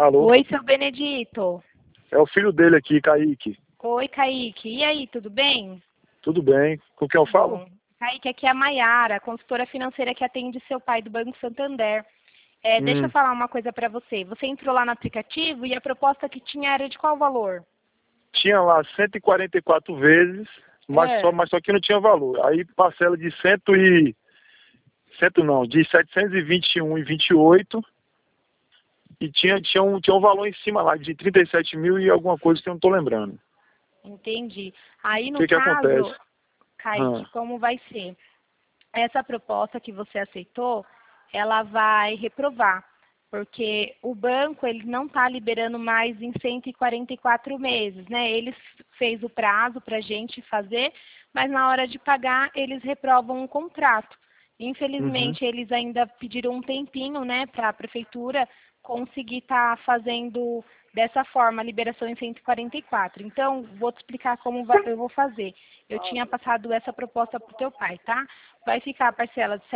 Alô? Oi, seu Benedito. É o filho dele aqui, Kaique. Oi, Kaique. E aí, tudo bem? Tudo bem? Com quem eu falo? Bom, Kaique, aqui é a Maiara, consultora financeira que atende seu pai do Banco Santander. Deixa eu Hum, falar uma coisa para você. Você entrou lá no aplicativo e a proposta que tinha era de qual valor? tinha lá 144 vezes, É. mas só que não tinha valor. Aí parcela de cento não, de 721,28 e tinha um valor em cima lá de 37 mil e alguma coisa que eu não estou lembrando. Entendi. Aí, O no que acontece? caso, Kaique, Ah, como vai ser? Essa proposta que você aceitou, ela vai reprovar, porque o banco ele não está liberando mais em 144 meses, né? Eles fez o prazo para a gente fazer, mas na hora de pagar eles reprovam o contrato. uhum. Infelizmente eles ainda pediram um tempinho, né, para a prefeitura conseguir estar fazendo dessa forma a liberação em 144. Então, vou te explicar como eu vou fazer. Eu tinha passado essa proposta para o teu pai, tá? Vai ficar a parcela de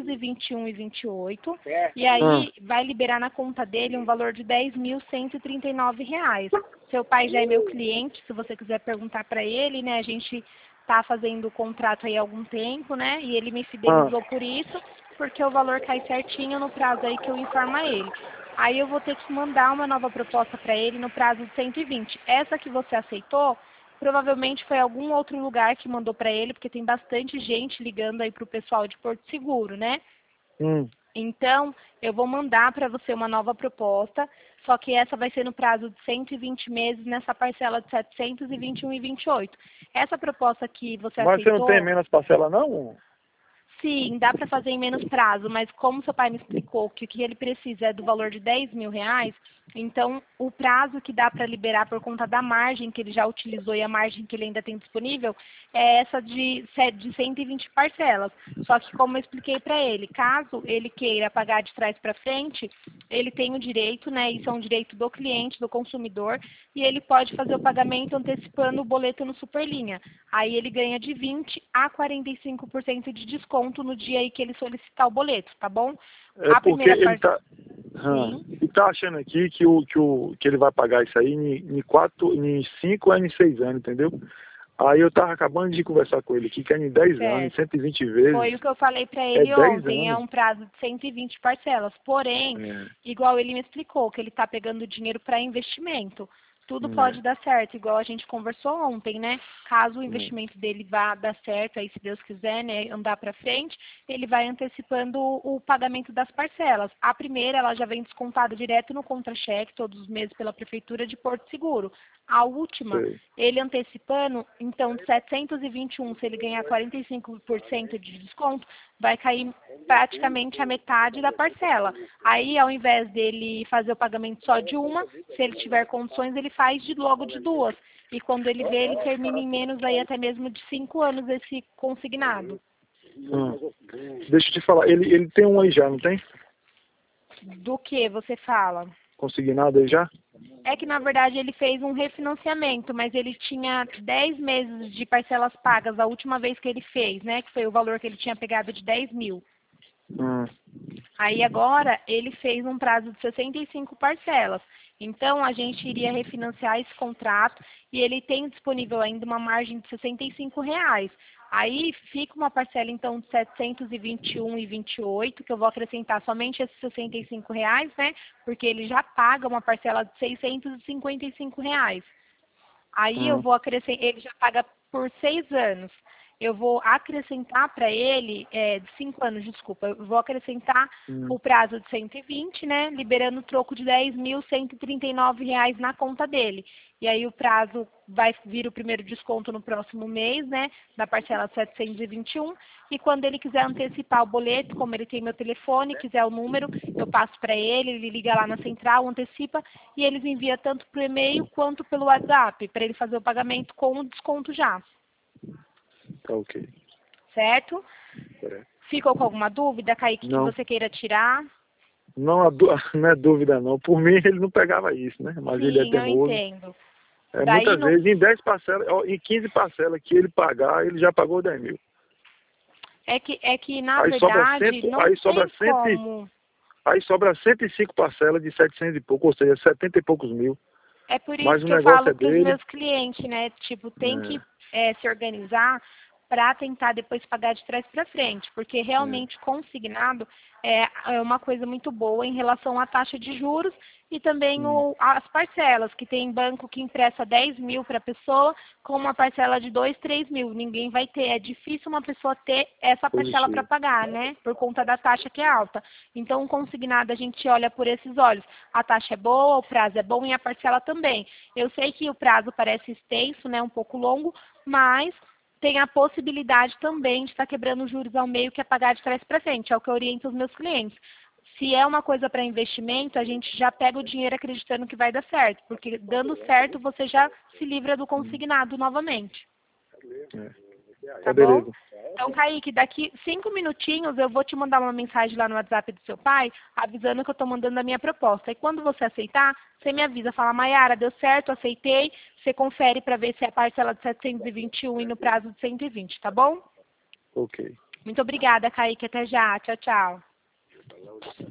721,28 e Ah, aí vai liberar na conta dele um valor de R$ 10.139. Seu pai já é meu cliente, se você quiser perguntar para ele, né? A gente está fazendo o contrato aí há algum tempo, né? E ele me ah, fidelizou por isso, porque o valor cai certinho no prazo aí que eu informo a ele. Aí eu vou ter que mandar uma nova proposta para ele no prazo de 120. Essa que você aceitou, provavelmente foi algum outro lugar que mandou para ele, porque tem bastante gente ligando aí para o pessoal de Porto Seguro, né? hum. Então, eu vou mandar para você uma nova proposta, só que essa vai ser no prazo de 120 meses nessa parcela de 721,28. Essa proposta que você Mas você não tem aceitou, menos parcela não? sim, dá para fazer em menos prazo, mas como seu pai me explicou que o que ele precisa é do valor de R$ 10.000, então o prazo que dá para liberar por conta da margem que ele já utilizou e a margem que ele ainda tem disponível é essa de 120 parcelas. Só que como eu expliquei para ele, caso ele queira pagar de trás para frente, ele tem o direito, né? Isso é um direito do cliente, do consumidor, e ele pode fazer o pagamento antecipando o boleto no Superlinha. Aí ele ganha de 20 a 45% de desconto no dia aí que ele solicitar o boleto, tá bom? É A porque primeira ele parte, tá, sim. ele tá achando aqui que ele vai pagar isso aí em 5 ou em 6 anos, entendeu? Aí eu tava acabando de conversar com ele aqui, que é em 10 anos, em Certo. 120 vezes, Foi o que eu falei para é ele 10 ontem, é anos. um prazo de 120 parcelas. Porém, É, igual ele me explicou, que ele está pegando dinheiro para investimento. Tudo é, pode dar certo, igual a gente conversou ontem, né? Caso o é. investimento dele vá dar certo, aí se Deus quiser, né, andar para frente, ele vai antecipando o pagamento das parcelas. A primeira, ela já vem descontada direto no contra-cheque, todos os meses pela Prefeitura de Porto Seguro. A última, Sei. ele antecipando, então de 721, se ele ganhar 45% de desconto, vai cair praticamente a metade da parcela. Aí, ao invés dele fazer o pagamento só de uma, se ele tiver condições, ele faz logo de duas. E quando ele vê, ele termina em menos aí até mesmo de 5 anos esse consignado. Deixa eu te falar, ele tem um aí já, não tem? Do que você fala? Consignado aí já? É que, na verdade, ele fez um refinanciamento, mas ele tinha 10 meses de parcelas pagas a última vez que ele fez, né? Que foi o valor que ele tinha pegado de 10 mil. Hum, Aí agora ele fez um prazo de 65 parcelas. Então a gente iria refinanciar esse contrato e ele tem disponível ainda uma margem de R$ 65. Aí fica uma parcela então de 721,28, que eu vou acrescentar somente esses R$ 65, né? Porque ele já paga uma parcela de R$ 655. Aí eu hum, vou acrescentar, ele já paga por 6 anos. Eu vou acrescentar para ele, de 5 anos, desculpa, eu vou acrescentar hum. o prazo de 120, né? Liberando o troco de R$ 10.139 na conta dele. E aí o prazo vai vir o primeiro desconto no próximo mês, né? Da parcela 721. E quando ele quiser antecipar o boleto, como ele tem meu telefone, quiser o número, eu passo para ele, ele liga lá na central, antecipa, e eles enviam tanto por e-mail quanto pelo WhatsApp, para ele fazer o pagamento com o desconto já, Tá ok. certo? É. Ficou com alguma dúvida, Kaique, que Não, você queira tirar? não, não é dúvida não. Por mim ele não pegava isso, né? Mas ele é Sim, eu teimoso. entendo. É, Daí, muitas no, vezes, em 10 parcelas, ó, em 15 parcelas que ele pagar, ele já pagou 10 mil. é que, na Aí sobra verdade, cento, não aí sobra tem cento, como. Aí sobra 105 parcelas de 700 e pouco, ou seja, 70 e poucos mil. É por isso Mas o que eu negócio falo é para os dele. meus clientes, né? Tipo, tem que se organizar para tentar depois pagar de trás para frente, porque realmente consignado é uma coisa muito boa em relação à taxa de juros e também as parcelas, que tem banco que empresta 10 mil para a pessoa com uma parcela de 2, 3 mil. Ninguém vai ter, é difícil uma pessoa ter essa parcela para pagar, né? Por conta da taxa que é alta. Então, o consignado a gente olha por esses olhos. A taxa é boa, o prazo é bom e a parcela também. Eu sei que o prazo parece extenso, né? Um pouco longo, mas tem a possibilidade também de estar quebrando os juros ao meio, que é pagar de trás para frente, é o que eu oriento os meus clientes. Se é uma coisa para investimento, a gente já pega o dinheiro acreditando que vai dar certo, porque dando certo você já se livra do consignado novamente. Tá bom? Beleza. Então, Kaique, daqui 5 minutinhos eu vou te mandar uma mensagem lá no WhatsApp do seu pai, avisando que eu estou mandando a minha proposta. E quando você aceitar, você me avisa, fala, Maiara, deu certo, aceitei, você confere para ver se é a parcela de 721 e no prazo de 120, tá bom? Ok. Muito obrigada, Kaique, até já, tchau, tchau.